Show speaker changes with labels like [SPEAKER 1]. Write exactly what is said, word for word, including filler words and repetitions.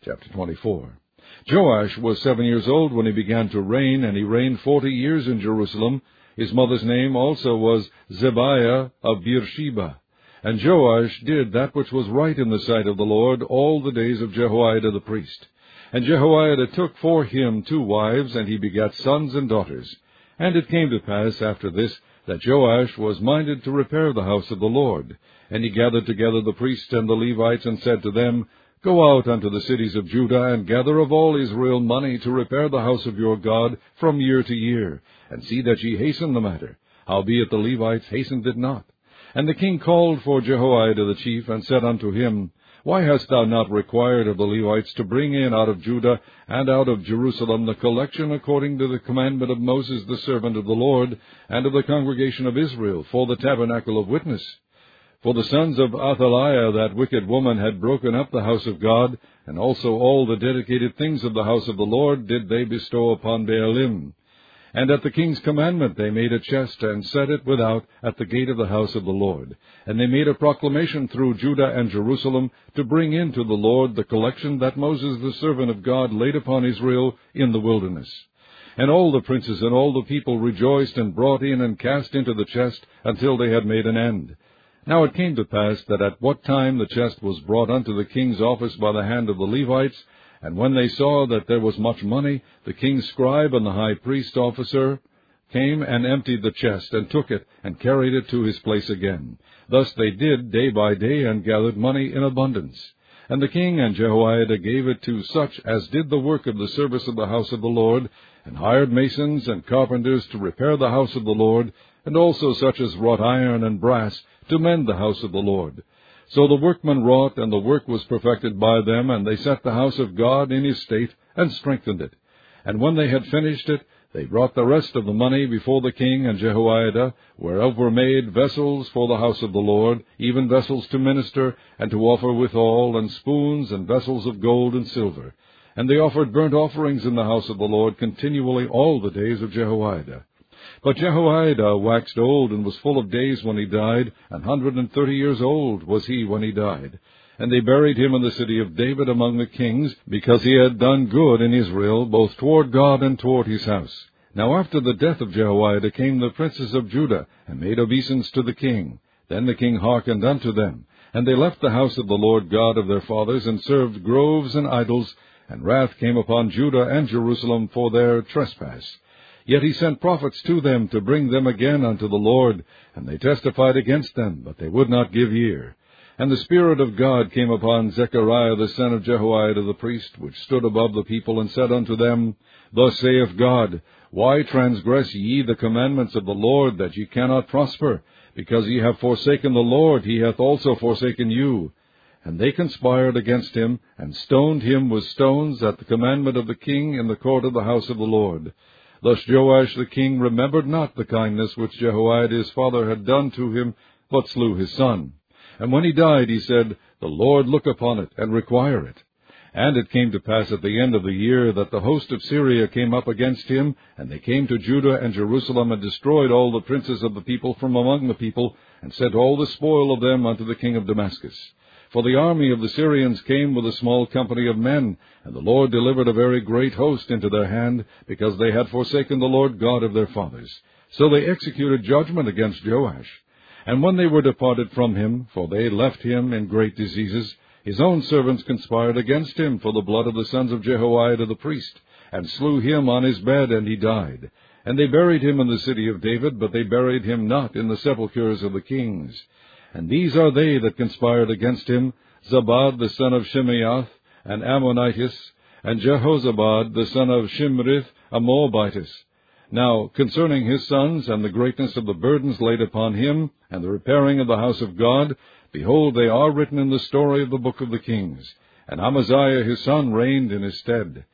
[SPEAKER 1] Chapter twenty-four. Joash was seven years old when he began to reign, and he reigned forty years in Jerusalem. His mother's name also was Zebiah of Beersheba. And Joash did that which was right in the sight of the Lord all the days of Jehoiada the priest. And Jehoiada took for him two wives, and he begat sons and daughters. And it came to pass after this, that Joash was minded to repair the house of the Lord. And he gathered together the priests and the Levites, and said to them, Go out unto the cities of Judah, and gather of all Israel money to repair the house of your God from year to year, and see that ye hasten the matter. Howbeit the Levites hastened it not. And the king called for Jehoiada the chief, and said unto him, Why hast thou not required of the Levites to bring in out of Judah and out of Jerusalem the collection according to the commandment of Moses the servant of the Lord, and of the congregation of Israel, for the tabernacle of witness? For the sons of Athaliah, that wicked woman, had broken up the house of God, and also all the dedicated things of the house of the Lord did they bestow upon Baalim. And at the king's commandment they made a chest, and set it without at the gate of the house of the Lord. And they made a proclamation through Judah and Jerusalem to bring in to the Lord the collection that Moses the servant of God laid upon Israel in the wilderness. And all the princes and all the people rejoiced, and brought in and cast into the chest until they had made an end. Now it came to pass that at what time the chest was brought unto the king's office by the hand of the Levites, and when they saw that there was much money, the king's scribe and the high priest officer came and emptied the chest, and took it, and carried it to his place again. Thus they did day by day, and gathered money in abundance. And the king and Jehoiada gave it to such as did the work of the service of the house of the Lord, and hired masons and carpenters to repair the house of the Lord, and also such as wrought iron and brass to mend the house of the Lord. So the workmen wrought, and the work was perfected by them, and they set the house of God in his state, and strengthened it. And when they had finished it, they brought the rest of the money before the king and Jehoiada, whereof were made vessels for the house of the Lord, even vessels to minister, and to offer withal, and spoons, and vessels of gold and silver. And they offered burnt offerings in the house of the Lord continually all the days of Jehoiada. But Jehoiada waxed old, and was full of days when he died, an hundred and thirty years old was he when he died. And they buried him in the city of David among the kings, because he had done good in Israel, both toward God and toward his house. Now after the death of Jehoiada came the princes of Judah, and made obeisance to the king. Then the king hearkened unto them. And they left the house of the Lord God of their fathers, and served groves and idols, and wrath came upon Judah and Jerusalem for their trespass. Yet he sent prophets to them to bring them again unto the Lord, and they testified against them, but they would not give ear. And the Spirit of God came upon Zechariah the son of Jehoiada the priest, which stood above the people, and said unto them, Thus saith God, Why transgress ye the commandments of the Lord, that ye cannot prosper? Because ye have forsaken the Lord, he hath also forsaken you. And they conspired against him, and stoned him with stones at the commandment of the king in the court of the house of the Lord. Thus Joash the king remembered not the kindness which Jehoiada his father had done to him, but slew his son. And when he died, he said, The Lord look upon it, and require it. And it came to pass at the end of the year, that the host of Syria came up against him, and they came to Judah and Jerusalem, and destroyed all the princes of the people from among the people, and sent all the spoil of them unto the king of Damascus. For the army of the Syrians came with a small company of men, and the Lord delivered a very great host into their hand, because they had forsaken the Lord God of their fathers. So they executed judgment against Joash. And when they were departed from him, for they left him in great diseases, his own servants conspired against him for the blood of the sons of Jehoiada the priest, and slew him on his bed, and he died. And they buried him in the city of David, but they buried him not in the sepulchres of the kings. And these are they that conspired against him, Zabad the son of Shimeath, and Ammonitis, and Jehozabad the son of Shimrith, a Moabitess. Now concerning his sons, and the greatness of the burdens laid upon him, and the repairing of the house of God, behold, they are written in the story of the book of the kings. And Amaziah his son reigned in his stead.